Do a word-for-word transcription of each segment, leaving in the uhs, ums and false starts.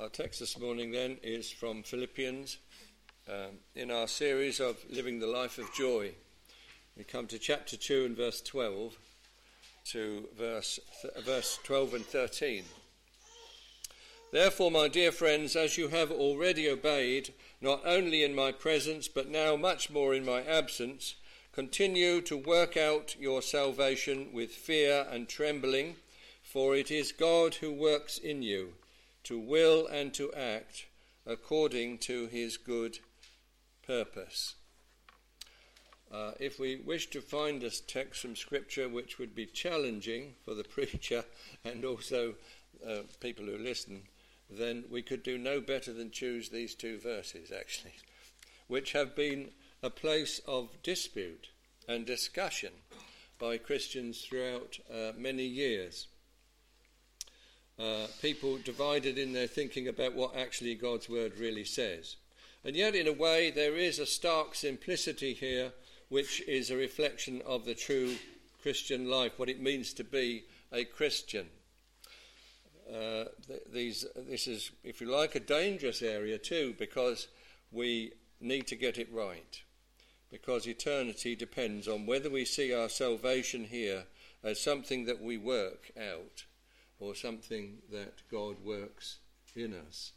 Our text this morning then is from Philippians um, in our series of Living the Life of Joy. We come to chapter two and verse twelve to verse, th- verse twelve and thirteen. Therefore, my dear friends, as you have already obeyed, not only in my presence, but now much more in my absence, continue to work out your salvation with fear and trembling, for it is God who works in you, to will and to act according to his good purpose. Uh, if we wish to find a text from Scripture which would be challenging for the preacher and also uh, people who listen, then we could do no better than choose these two verses, actually, which have been a place of dispute and discussion by Christians throughout uh, many years. Uh, people divided in their thinking about what actually God's word really says. And yet, in a way, there is a stark simplicity here which is a reflection of the true Christian life, what it means to be a Christian. Uh, th- these, this is, if you like, a dangerous area too, because we need to get it right. Because eternity depends on whether we see our salvation here as something that we work out or something that God works in us.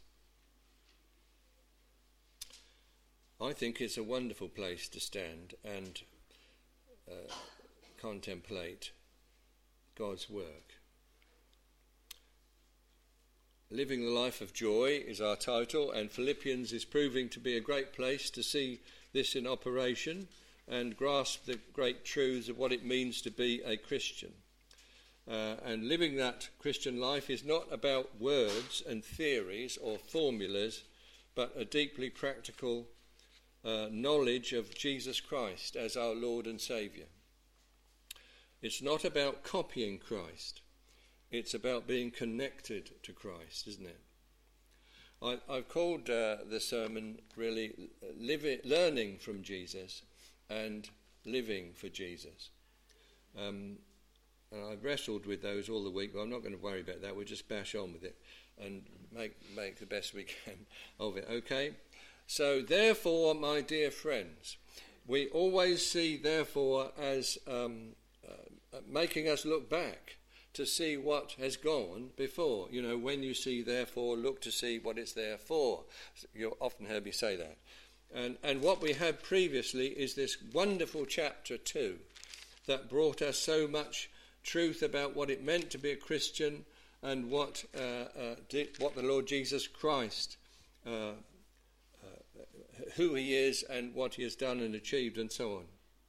I think it's a wonderful place to stand and uh, contemplate God's work. Living the Life of Joy is our title, and Philippians is proving to be a great place to see this in operation and grasp the great truths of what it means to be a Christian. Uh, and living that Christian life is not about words and theories or formulas, but a deeply practical uh, knowledge of Jesus Christ as our Lord and Saviour. It's not about copying Christ. It's about being connected to Christ, isn't it? I, I've called uh, the sermon really living, learning from Jesus and living for Jesus. Um, and I've wrestled with those all the week, but I'm not going to worry about that. We'll just bash on with it and make make the best we can of it, okay? So, therefore, my dear friends, we always see therefore as um, uh, making us look back to see what has gone before. You know, when you see therefore, look to see what it's there for. You'll often hear me say that. And, and what we had previously is this wonderful chapter two that brought us so much truth about what it meant to be a Christian and what uh, uh, did, what the Lord Jesus Christ, uh, uh, who he is and what he has done and achieved and so on.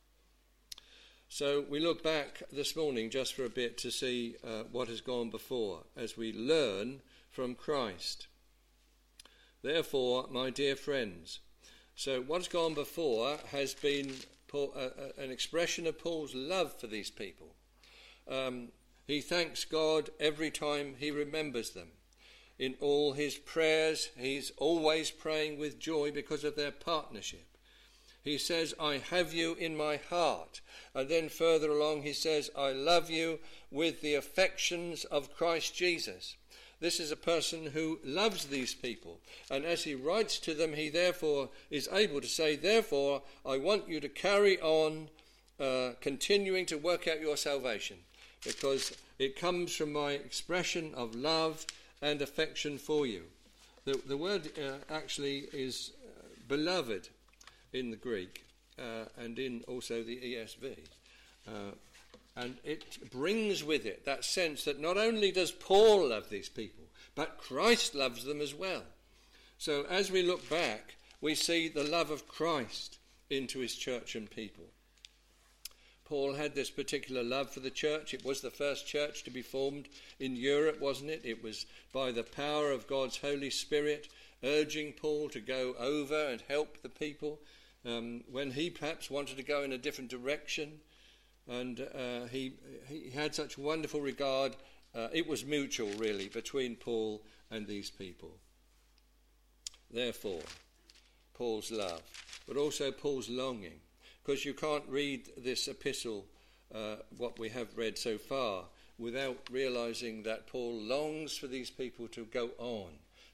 So we look back this morning just for a bit to see uh, what has gone before as we learn from Christ. Therefore, my dear friends, so what's gone before has been Paul, uh, uh, an expression of Paul's love for these people. Um, he thanks God every time he remembers them. In all his prayers, he's always praying with joy because of their partnership. He says, I have you in my heart. And then further along he says, I love you with the affections of Christ Jesus. This is a person who loves these people. And as he writes to them, he therefore is able to say, therefore, I want you to carry on uh, continuing to work out your salvation, because it comes from my expression of love and affection for you. The, the word uh, actually is uh, beloved in the Greek uh, and in also the E S V. Uh, and it brings with it that sense that not only does Paul love these people, but Christ loves them as well. So as we look back, we see the love of Christ into his church and people. Paul had this particular love for the church. It was the first church to be formed in Europe, wasn't it? It was by the power of God's Holy Spirit urging Paul to go over and help the people um, when he perhaps wanted to go in a different direction. And uh, he, he had such wonderful regard. Uh, it was mutual, really, between Paul and these people. Therefore, Paul's love, but also Paul's longing. Because you can't read this epistle, uh, what we have read so far, without realizing that Paul longs for these people to go on,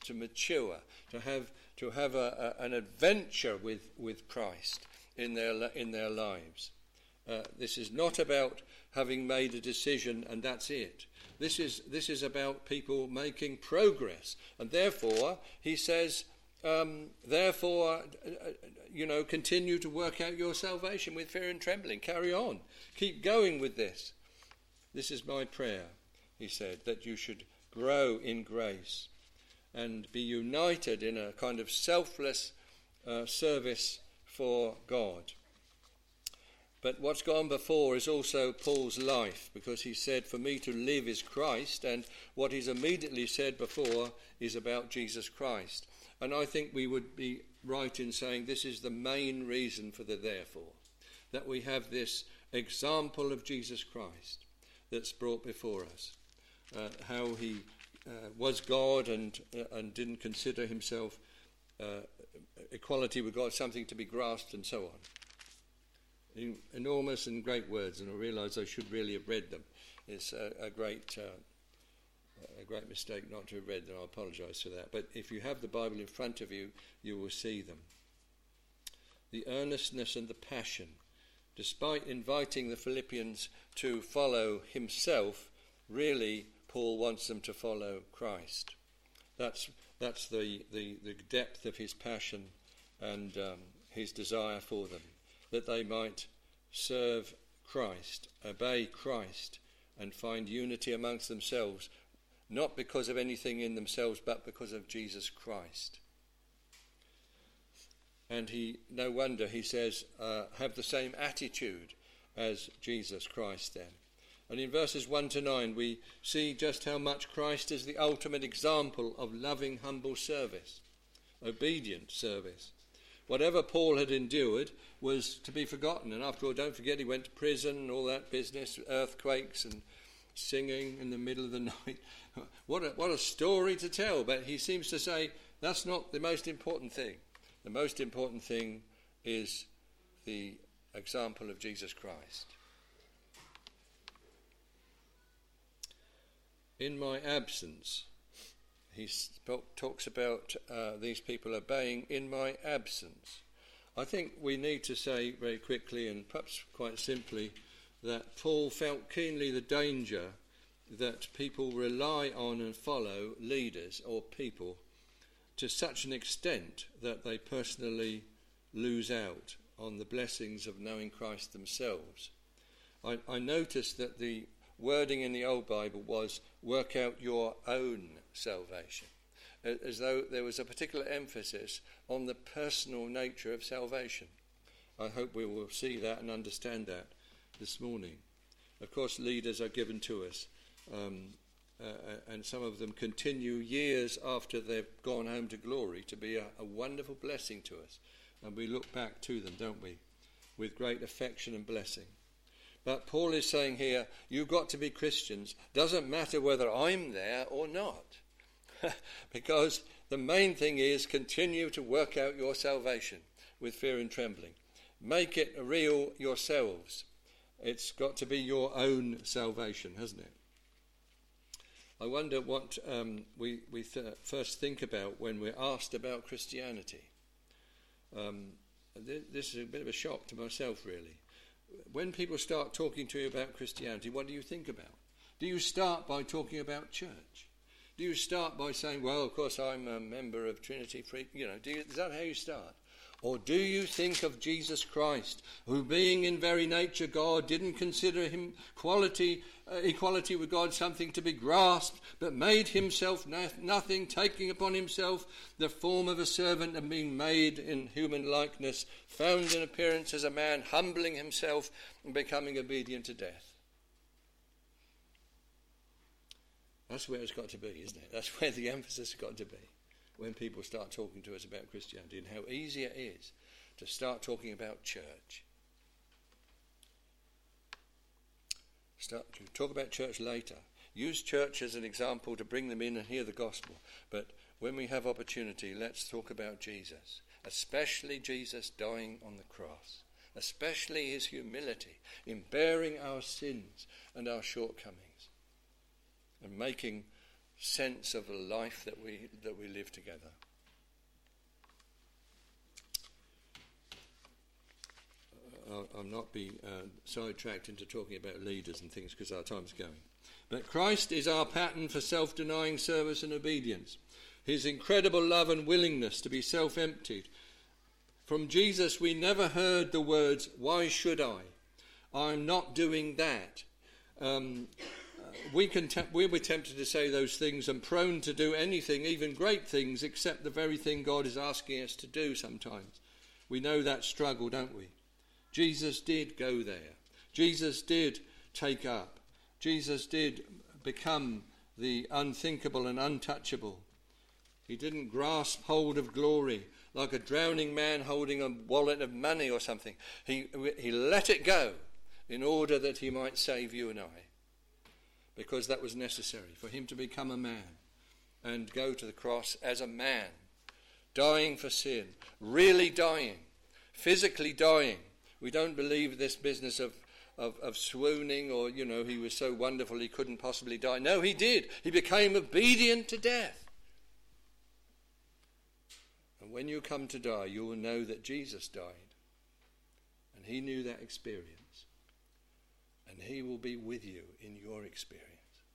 to mature, to have to have a, a, an adventure with, with Christ in their in their lives. Uh, this is not about having made a decision and that's it. This is this is about people making progress, and therefore he says, um, therefore, uh, you know, continue to work out your salvation with fear and trembling. Carry on, keep going with this. This is my prayer, he said, that you should grow in grace and be united in a kind of selfless uh, service for God. But what's gone before is also Paul's life, because he said, for me to live is Christ, and what he's immediately said before is about Jesus Christ. And I think we would be right in saying this is the main reason for the therefore, that we have this example of Jesus Christ that's brought before us, uh, how he uh, was God and, uh, and didn't consider himself uh, equality with God something to be grasped and so on. Enormous and great words, and I realise I should really have read them. It's a, a great uh, a great mistake not to have read them. I apologise for that. But if you have the Bible in front of you, you will see them. The earnestness and the passion, despite inviting the Philippians to follow himself, really Paul wants them to follow Christ. That's that's the, the, the depth of his passion and um, his desire for them, that they might serve Christ, obey Christ, and find unity amongst themselves, not because of anything in themselves, but because of Jesus Christ. And he, no wonder, he says, uh, have the same attitude as Jesus Christ then. And in verses one to nine, we see just how much Christ is the ultimate example of loving, humble service, obedient service. Whatever Paul had endured was to be forgotten. And after all, don't forget he went to prison and all that business, earthquakes and singing in the middle of the night. What a, what a story to tell. But he seems to say that's not the most important thing. The most important thing is the example of Jesus Christ. In my absence, he spoke, talks about uh, these people obeying in my absence. I think we need to say very quickly and perhaps quite simply that Paul felt keenly the danger that people rely on and follow leaders or people to such an extent that they personally lose out on the blessings of knowing Christ themselves. I, I noticed that the wording in the Old Bible was work out your own salvation, as though there was a particular emphasis on the personal nature of salvation. I hope we will see that and understand that this morning. Of course, leaders are given to us, um, uh, and some of them continue years after they've gone home to glory to be a, a wonderful blessing to us. And we look back to them, don't we, with great affection and blessing. But Paul is saying here, you've got to be Christians. Doesn't matter whether I'm there or not. Because the main thing is continue to work out your salvation with fear and trembling. Make it real yourselves. It's got to be your own salvation, hasn't it? I wonder what um, we, we th- first think about when we're asked about Christianity. Um, th- this is a bit of a shock to myself, really. When people start talking to you about Christianity, what do you think about? Do you start by talking about church? Do you start by saying, well, of course, I'm a member of Trinity Free, you know, do you, is that how you start? Or do you think of Jesus Christ, who being in very nature God, didn't consider him quality, uh, equality with God something to be grasped, but made himself no- nothing, taking upon himself the form of a servant and being made in human likeness, found in appearance as a man, humbling himself and becoming obedient to death. That's where it's got to be, isn't it? That's where the emphasis has got to be. When people start talking to us about Christianity and how easy it is to start talking about church. Start to talk about church later. Use church as an example to bring them in and hear the gospel. But when we have opportunity, let's talk about Jesus, especially Jesus dying on the cross, especially his humility in bearing our sins and our shortcomings and making sense of a life that we that we live together. I'll, I'll not be uh, sidetracked into talking about leaders and things because our time's going. But Christ is our pattern for self-denying service and obedience. His incredible love and willingness to be self-emptied. From Jesus we never heard the words, "Why should I? I'm not doing that." Um, we can te- we were tempted to say those things and prone to do anything, even great things, except the very thing God is asking us to do sometimes. We know that struggle, don't we? Jesus did go there. Jesus did take up. Jesus did become the unthinkable and untouchable. He didn't grasp hold of glory like a drowning man holding a wallet of money or something. He, he let it go in order that he might save you and I, because that was necessary for him to become a man and go to the cross as a man, dying for sin, really dying, physically dying. We don't believe this business of, of, of swooning or, you know, he was so wonderful he couldn't possibly die. No, he did. He became obedient to death. And when you come to die, you will know that Jesus died. And he knew that experience. And he will be with you in your experience.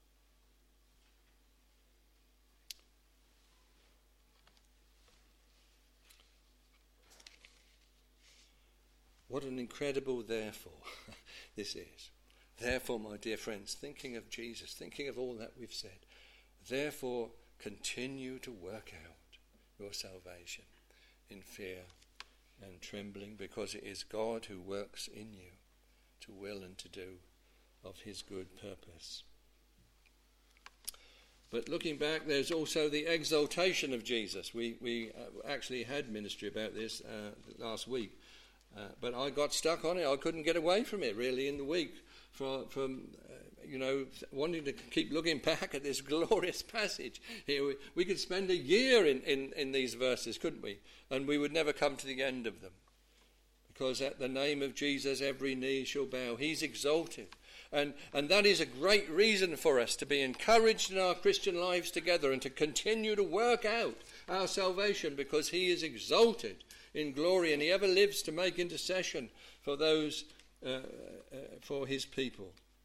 What an incredible therefore this is. Therefore, my dear friends, thinking of Jesus, thinking of all that we've said, therefore continue to work out your salvation in fear and trembling, because it is God who works in you to will and to do of his good purpose. But looking back, there's also the exaltation of Jesus. We we actually had ministry about this uh, last week. Uh, but I got stuck on it. I couldn't get away from it, really, in the week, from, from uh, you know, wanting to keep looking back at this glorious passage. Here we, we could spend a year in, in, in these verses, couldn't we? And we would never come to the end of them. Because at the name of Jesus, every knee shall bow. He's exalted. And, and that is a great reason for us to be encouraged in our Christian lives together and to continue to work out our salvation, because he is exalted in glory, and he ever lives to make intercession for those, uh, uh, for his people.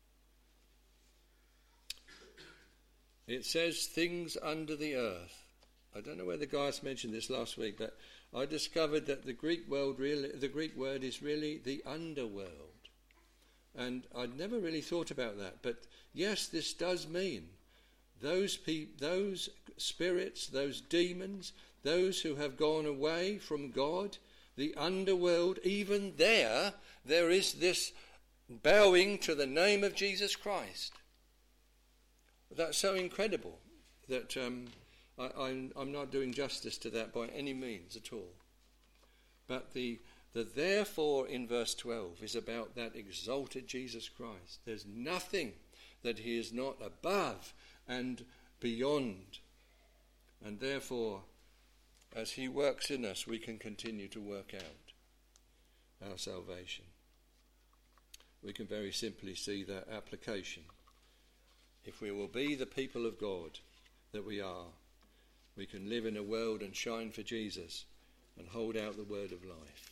It says things under the earth. I don't know whether Gaius mentioned this last week, but I discovered that the Greek word really, the Greek word is really the underworld. And I'd never really thought about that. But yes, this does mean those pe- those spirits, those demons, those who have gone away from God, the underworld, even there, there is this bowing to the name of Jesus Christ. That's so incredible that um, I, I'm, I'm not doing justice to that by any means at all. But the, the therefore in verse twelve is about that exalted Jesus Christ. There's nothing that he is not above and beyond. And therefore, as he works in us, we can continue to work out our salvation. We can very simply see that application. If we will be the people of God that we are, we can live in a world and shine for Jesus and hold out the word of life.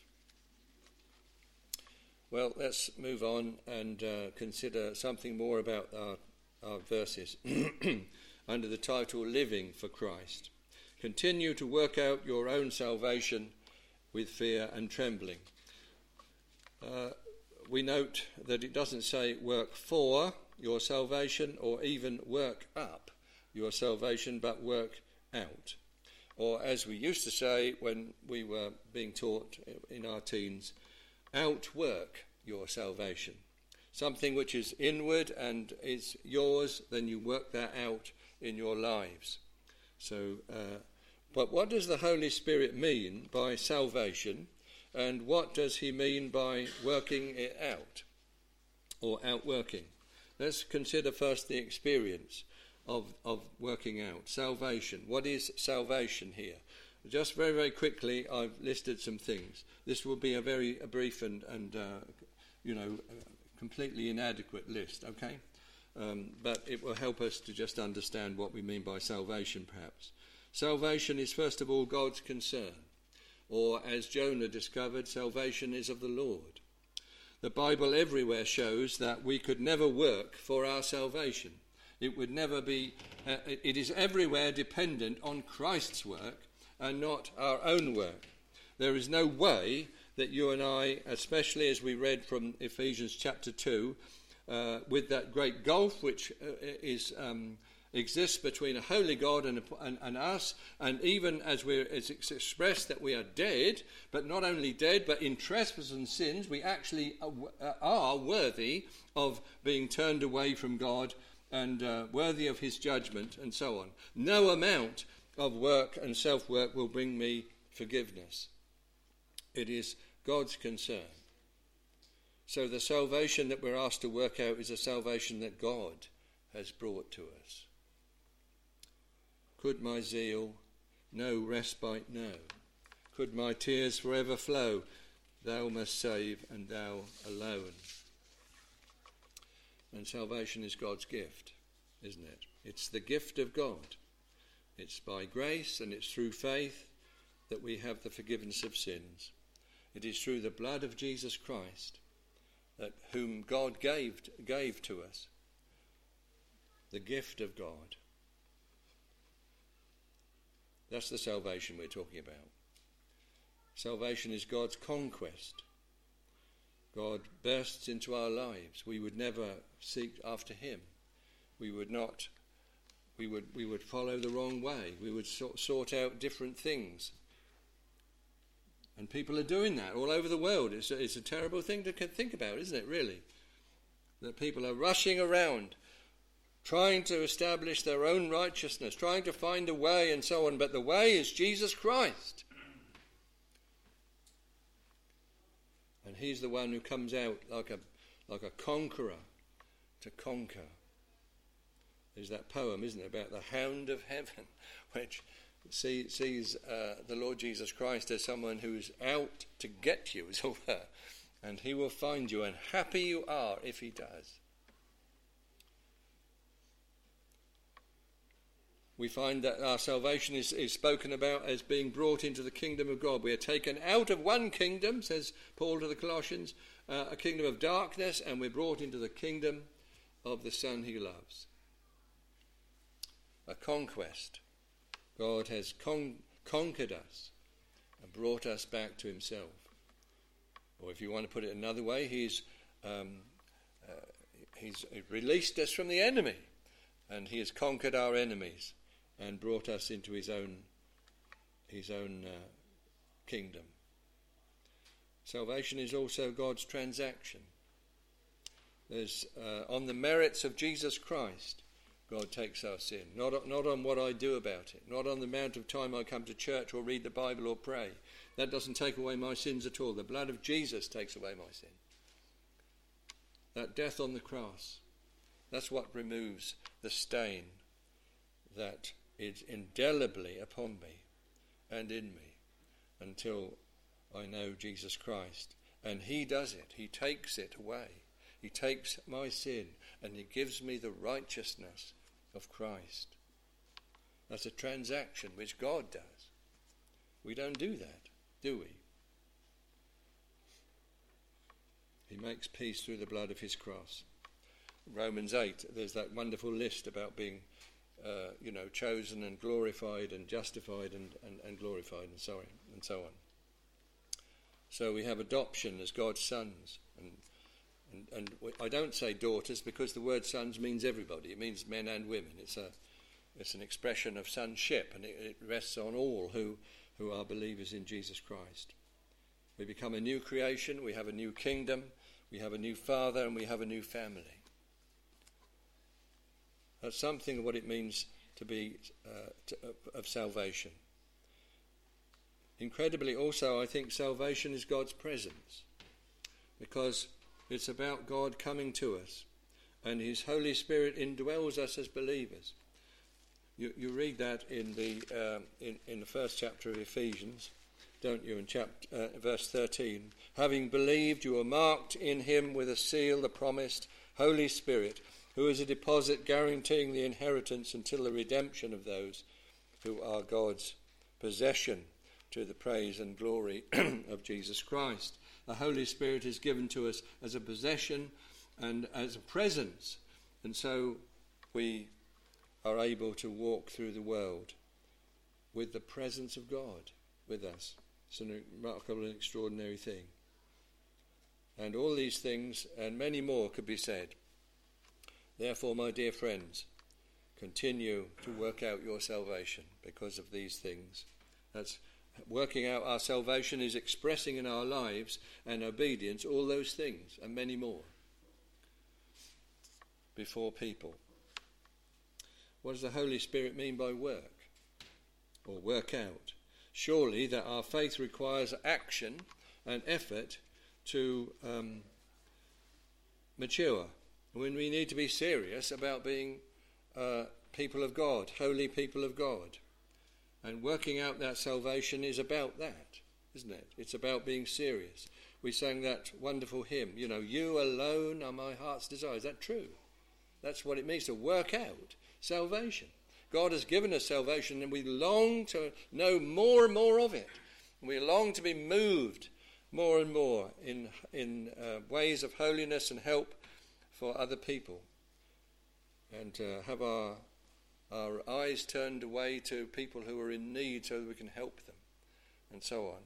Well, let's move on and uh, consider something more about our, our verses under the title Living for Christ. Continue to work out your own salvation with fear and trembling. Uh, we note that it doesn't say work for your salvation or even work up your salvation, but work out. Or as we used to say when we were being taught in our teens, outwork your salvation. Something which is inward and is yours, then you work that out in your lives. So, uh, but what does the Holy Spirit mean by salvation, and what does he mean by working it out or outworking? Let's consider first the experience of, of working out. Salvation. What is salvation here? Just very, very quickly, I've listed some things. This will be a very a brief and, and uh, you know, completely inadequate list, okay? um, but it will help us to just understand what we mean by salvation, perhaps. Salvation is, first of all, God's concern. Or, as Jonah discovered, salvation is of the Lord. The Bible everywhere shows that we could never work for our salvation. It would never be, uh, it is everywhere dependent on Christ's work and not our own work. There is no way that you and I, especially as we read from Ephesians chapter two, uh, with that great gulf which uh, is um, exists between a holy God and, and, and us, and even as we're, it's expressed that we are dead, but not only dead, but in trespasses and sins, we actually are worthy of being turned away from God and uh, worthy of his judgment and so on. No amount of work and self-work will bring me forgiveness. It is God's concern. So the salvation that we're asked to work out is a salvation that God has brought to us. Could my zeal no respite know? Could my tears forever flow? Thou must save, and thou alone. And salvation is God's gift, isn't it? It's the gift of God. It's by grace and it's through faith that we have the forgiveness of sins. It is through the blood of Jesus Christ, that whom God gave, gave to us, the gift of God. That's the salvation we're talking about. Salvation is God's conquest. God bursts into our lives. We would never seek after him. We would not, we would we would follow the wrong way. We would sort, sort out different things. And people are doing that all over the world. It's a, it's a terrible thing to think about, isn't it, really? That people are rushing around, trying to establish their own righteousness, trying to find a way and so on, but the way is Jesus Christ. And he's the one who comes out like a like a conqueror to conquer. There's that poem, isn't it, about the hound of heaven, which see, sees uh, the Lord Jesus Christ as someone who's out to get you, as it were, and he will find you, and happy you are if he does. We find that our salvation is, is spoken about as being brought into the kingdom of God. We are taken out of one kingdom, says Paul to the Colossians, uh, a kingdom of darkness, and we're brought into the kingdom of the Son he loves. A conquest. God has con- conquered us and brought us back to himself. Or if you want to put it another way, he's, um, uh, he's released us from the enemy, and he has conquered our enemies and brought us into his own his own uh, kingdom. Salvation is also God's transaction. There's uh, on the merits of Jesus Christ, God takes our sin. Not, not on what I do about it, not on the amount of time I come to church or read the Bible or pray. That doesn't take away my sins at all. The blood of Jesus takes away my sin. That death on the cross, that's what removes the stain that is indelibly upon me and in me until I know Jesus Christ. And he does it. He takes it away. He takes my sin and he gives me the righteousness of Christ. That's a transaction which God does. We don't do that, do we? He makes peace through the blood of his cross. Romans eight, there's that wonderful list about being, uh, you know, chosen and glorified and justified and, and, and glorified and so on and so on. So we have adoption as God's sons, and, and and I don't say daughters because the word sons means everybody. It means men and women. It's a it's an expression of sonship, and it, it rests on all who who are believers in Jesus Christ. We become a new creation. We have a new kingdom. We have a new father, and we have a new family. That's something of what it means to be uh, to, uh, of salvation. Incredibly, also, I think salvation is God's presence, because it's about God coming to us, and his Holy Spirit indwells us as believers. You, you read that in the uh, in, in the first chapter of Ephesians, don't you? In chapter uh, verse thirteen, having believed, you are marked in him with a seal, the promised Holy Spirit, who is a deposit guaranteeing the inheritance until the redemption of those who are God's possession, to the praise and glory of Jesus Christ. The Holy Spirit is given to us as a possession and as a presence, and so we are able to walk through the world with the presence of God with us. It's a remarkable and extraordinary thing. And all these things and many more could be said. Therefore, my dear friends, continue to work out your salvation because of these things. That's working out our salvation is expressing in our lives and obedience all those things and many more before people. What does the Holy Spirit mean by work or work out? Surely that our faith requires action and effort to um, mature, when we need to be serious about being uh, people of God, holy people of God. And working out that salvation is about that, isn't it? It's about being serious. We sang that wonderful hymn, you know, you alone are my heart's desire. Is that true? That's what it means to work out salvation. God has given us salvation, and we long to know more and more of it. We long to be moved more and more in in uh, ways of holiness and help for other people, and uh, have our our eyes turned away to people who are in need so that we can help them, and so on.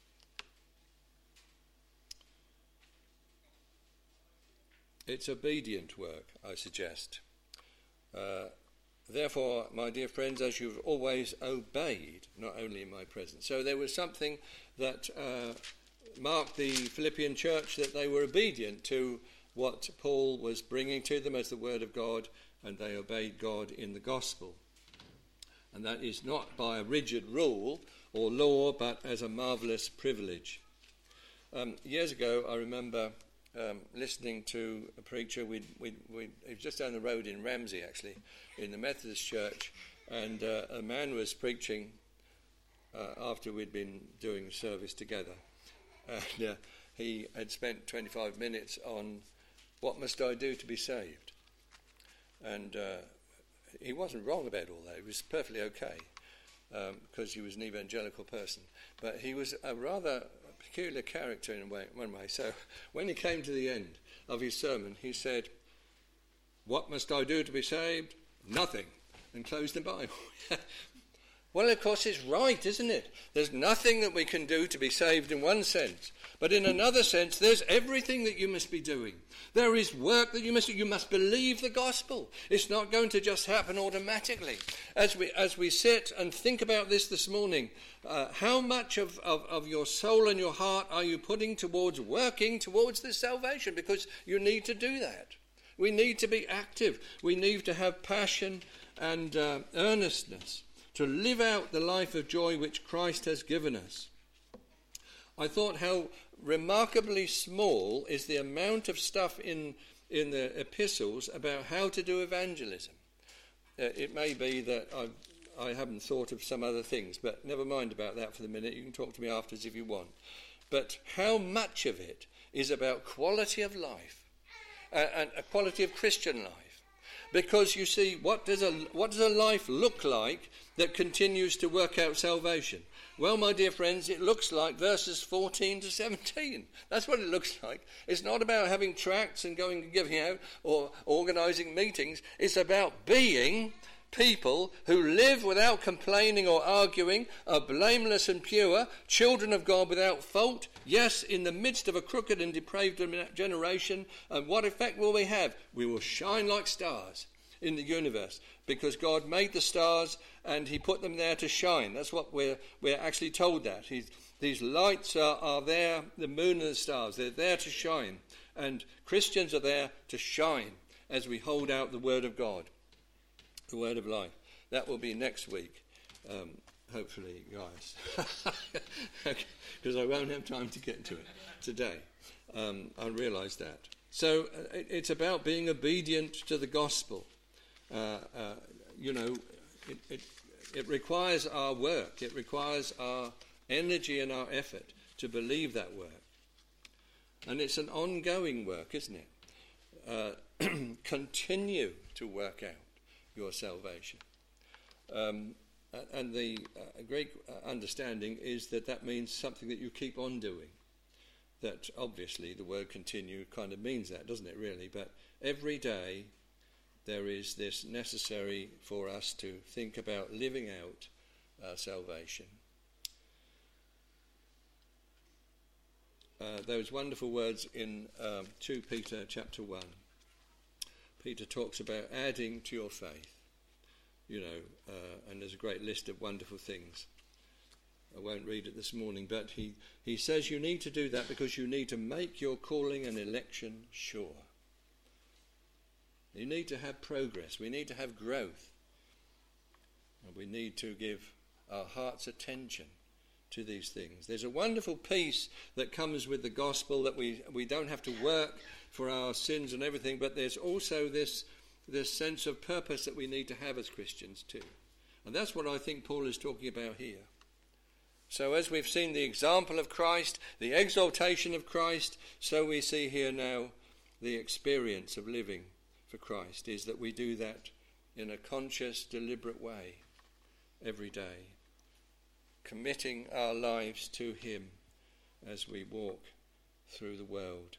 It's obedient work, I suggest. Uh, Therefore, my dear friends, as you've always obeyed, not only in my presence. So there was something that uh, marked the Philippian church, that they were obedient to what Paul was bringing to them as the word of God, and they obeyed God in the gospel. And that is not by a rigid rule or law, but as a marvellous privilege. Um, years ago, I remember um, listening to a preacher. We'd, we'd, we'd, he was just down the road in Ramsey, actually, in the Methodist church, and uh, a man was preaching uh, after we'd been doing service together. And uh, he had spent twenty-five minutes on what must I do to be saved. And uh, he wasn't wrong about all that. It was perfectly okay, um, because he was an evangelical person. But he was a rather peculiar character in a way, one way. So when he came to the end of his sermon, he said, what must I do to be saved? Nothing. And closed the Bible. Well, of course, it's right, isn't it? There's nothing that we can do to be saved in one sense. But in another sense, there's everything that you must be doing. There is work that you must do. You must believe the gospel. It's not going to just happen automatically. As we as we sit and think about this this morning, uh, how much of, of, of your soul and your heart are you putting towards working towards this salvation? Because you need to do that. We need to be active. We need to have passion and uh, earnestness to live out the life of joy which Christ has given us. I thought how remarkably small is the amount of stuff in, in the epistles about how to do evangelism. Uh, it may be that I've, I haven't thought of some other things, but never mind about that for the minute. You can talk to me afterwards if you want. But how much of it is about quality of life, uh, and a quality of Christian life? Because you see, what does a what does a life look like that continues to work out salvation? Well, my dear friends, it looks like verses fourteen to seventeen. That's what it looks like. It's not about having tracts and going and giving out or organising meetings. It's about being people who live without complaining or arguing, are blameless and pure, children of God without fault. Yes, in the midst of a crooked and depraved generation. And what effect will we have? We will shine like stars in the universe, because God made the stars and he put them there to shine. That's what we're we're actually told, that He's, these lights are, are there, the moon and the stars, they're there to shine, and Christians are there to shine as we hold out the word of God, the word of life. That will be next week, um, hopefully, guys, because I won't have time to get to it today. um, I realise that. So uh, it, it's about being obedient to the gospel. Uh, uh, you know, it, it, it requires our work. It requires our energy and our effort to believe that work. And it's an ongoing work, isn't it? Uh, continue to work out your salvation. Um, and the uh, great understanding is that that means something that you keep on doing. That obviously the word continue kind of means that, doesn't it, really? But every day there is this necessary for us to think about living out our salvation. Uh, those wonderful words in um, Second Peter chapter one. Peter talks about adding to your faith, you know, uh, and there's a great list of wonderful things. I won't read it this morning, but he, he says you need to do that because you need to make your calling and election sure. You need to have progress. We need to have growth. And we need to give our heart's attention to these things. There's a wonderful peace that comes with the gospel, that we, we don't have to work for our sins and everything, but there's also this, this sense of purpose that we need to have as Christians too. And that's what I think Paul is talking about here. So as we've seen the example of Christ, the exaltation of Christ, so we see here now the experience of living for Christ is that we do that in a conscious, deliberate way every day, committing our lives to him as we walk through the world.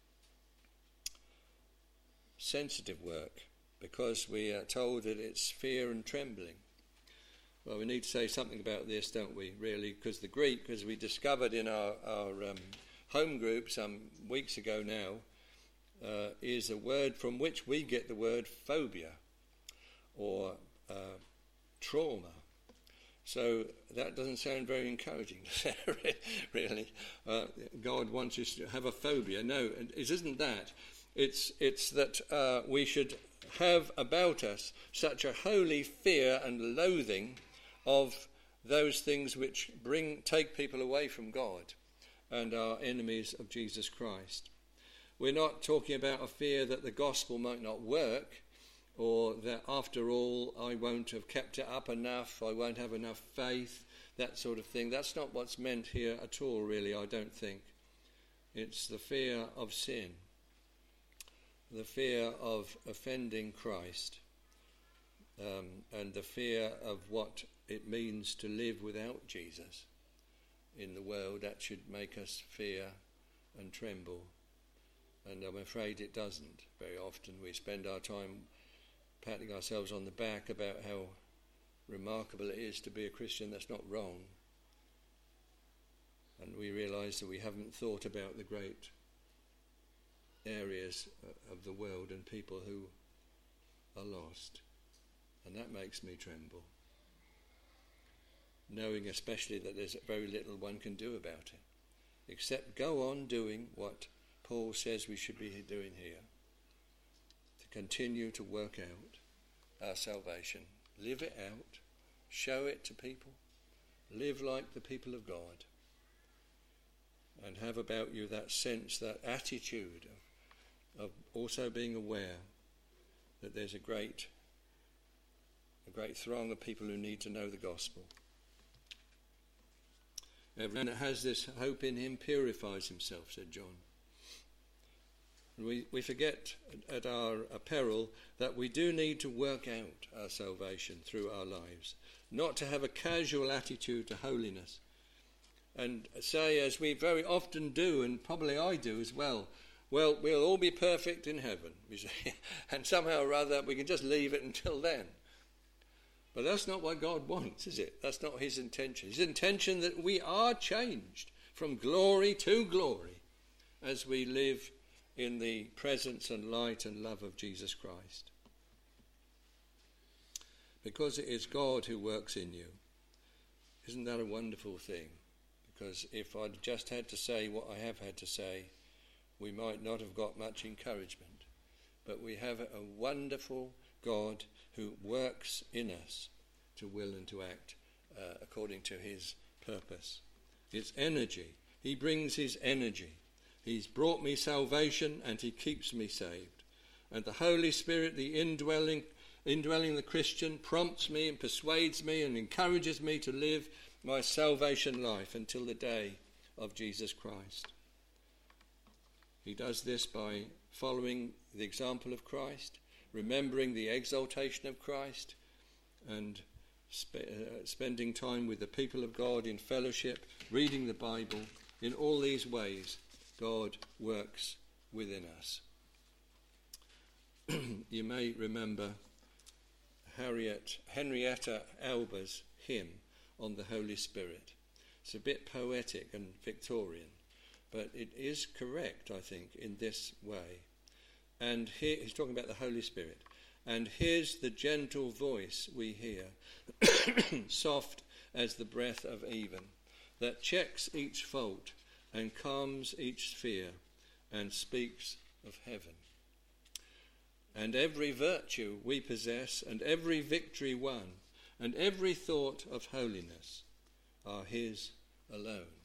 Sensitive work, because we are told that it's fear and trembling. Well, we need to say something about this, don't we, really? Because the Greek, as we discovered in our, our um, home group some weeks ago now, uh, is a word from which we get the word phobia or uh, trauma. So that doesn't sound very encouraging, really. Uh, God wants us to have a phobia. No, it isn't that. It's, it's that uh, we should have about us such a holy fear and loathing of those things which bring take people away from God and are enemies of Jesus Christ. We're not talking about a fear that the gospel might not work, or that after all I won't have kept it up enough, I won't have enough faith, that sort of thing. That's not what's meant here at all, really, I don't think. It's the fear of sin, the fear of offending Christ, um, and the fear of what it means to live without Jesus in the world. That should make us fear and tremble. And I'm afraid it doesn't. Very often we spend our time patting ourselves on the back about how remarkable it is to be a Christian. That's not wrong. And we realise that we haven't thought about the great areas of the world and people who are lost. And that makes me tremble, knowing especially that there's very little one can do about it, except go on doing what Paul says we should be doing here, to continue to work out our salvation, live it out, show it to people, live like the people of God, and have about you that sense, that attitude of, of also being aware that there's a great a great throng of people who need to know the gospel. Everyone that has this hope in him purifies himself, said John. And we, we forget at our peril that we do need to work out our salvation through our lives, not to have a casual attitude to holiness and say, as we very often do, and probably I do as well, well, we'll all be perfect in heaven, you see, and somehow or other we can just leave it until then. But that's not what God wants, is it? That's not his intention. His intention that we are changed from glory to glory as we live in the presence and light and love of Jesus Christ. Because it is God who works in you. Isn't that a wonderful thing? Because if I'd just had to say what I have had to say, we might not have got much encouragement. But we have a wonderful God who works in us to will and to act uh, according to his purpose. It's energy. He brings his energy. He's brought me salvation and he keeps me saved. And the Holy Spirit, the indwelling, indwelling the Christian, prompts me and persuades me and encourages me to live my salvation life until the day of Jesus Christ. He does this by following the example of Christ, remembering the exaltation of Christ, and spe- uh, spending time with the people of God in fellowship, reading the Bible. In all these ways, God works within us. You may remember Harriet, Henrietta Alber's hymn on the Holy Spirit. It's a bit poetic and Victorian, but it is correct, I think, in this way. And here, he's talking about the Holy Spirit. And here's the gentle voice we hear, soft as the breath of even, that checks each fault and calms each fear and speaks of heaven. And every virtue we possess and every victory won and every thought of holiness are his alone.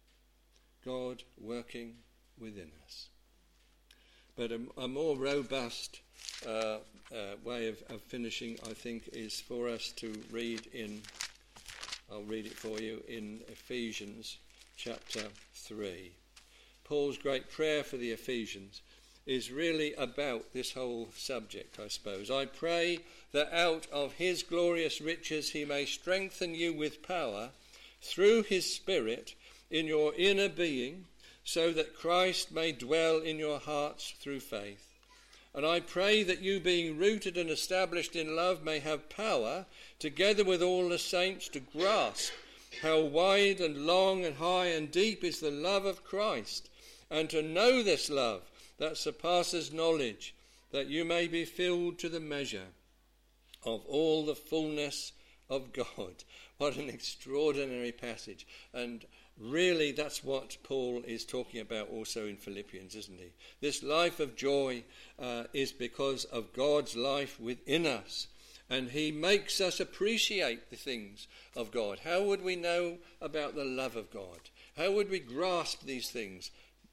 God working within us. But a, a more robust uh, uh, way of, of finishing, I think, is for us to read in, I'll read it for you, in Ephesians chapter three. Paul's great prayer for the Ephesians is really about this whole subject, I suppose. I pray that out of his glorious riches he may strengthen you with power through his Spirit in your inner being, so that Christ may dwell in your hearts through faith. And I pray that you, being rooted and established in love, may have power, together with all the saints, to grasp how wide and long and high and deep is the love of Christ, and to know this love that surpasses knowledge, that you may be filled to the measure of all the fullness of God. What an extraordinary passage. And really that's what Paul is talking about also in Philippians, isn't he? This life of joy uh, is because of God's life within us. And he makes us appreciate the things of God. How would we know about the love of God? How would we grasp these things?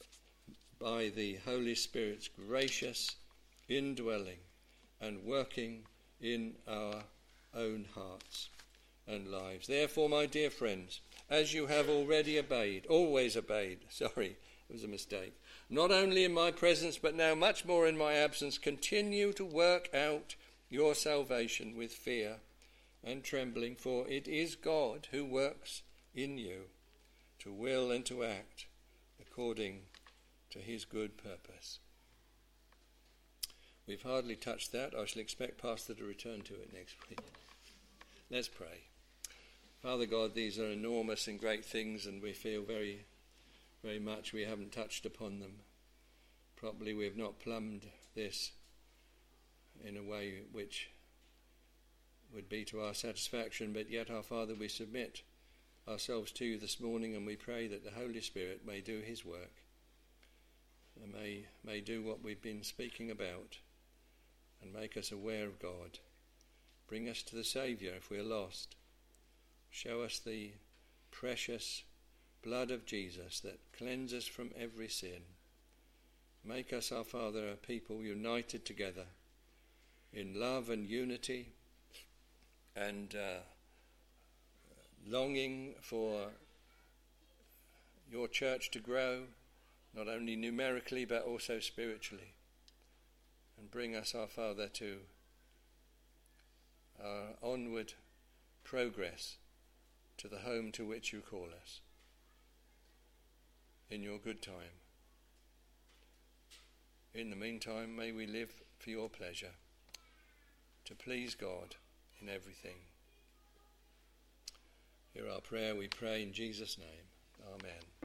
By the Holy Spirit's gracious indwelling and working in our own hearts and lives. Therefore, my dear friends, as you have already obeyed, always obeyed, sorry, it was a mistake, not only in my presence but now much more in my absence, continue to work out your salvation with fear and trembling, for it is God who works in you to will and to act according to his good purpose. We've hardly touched that. I shall expect Pastor to return to it next week. Let's pray. Father God, these are enormous and great things, and we feel very, very much we haven't touched upon them properly. We have not plumbed this in a way which would be to our satisfaction, but yet, our Father, we submit ourselves to you this morning, and we pray that the Holy Spirit may do his work and may, may do what we've been speaking about and make us aware of God. Bring us to the Saviour if we're lost. Show us the precious blood of Jesus that cleanses from every sin. Make us, our Father, a people united together in love and unity and uh, longing for your church to grow, not only numerically but also spiritually. And bring us, our Father, to our onward progress to the home to which you call us in your good time. In the meantime, may we live for your pleasure, to please God in everything. Hear our prayer, we pray in Jesus' name. Amen.